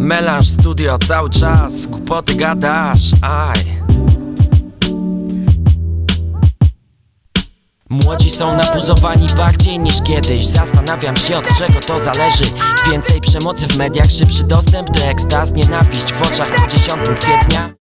Melanż studio cały czas, głupoty gadasz, aj. Młodzi są napuzowani bardziej niż kiedyś. Zastanawiam się, od czego to zależy. Więcej przemocy w mediach, szybszy dostęp do ekstaz, nienawiść w oczach po 10 kwietnia.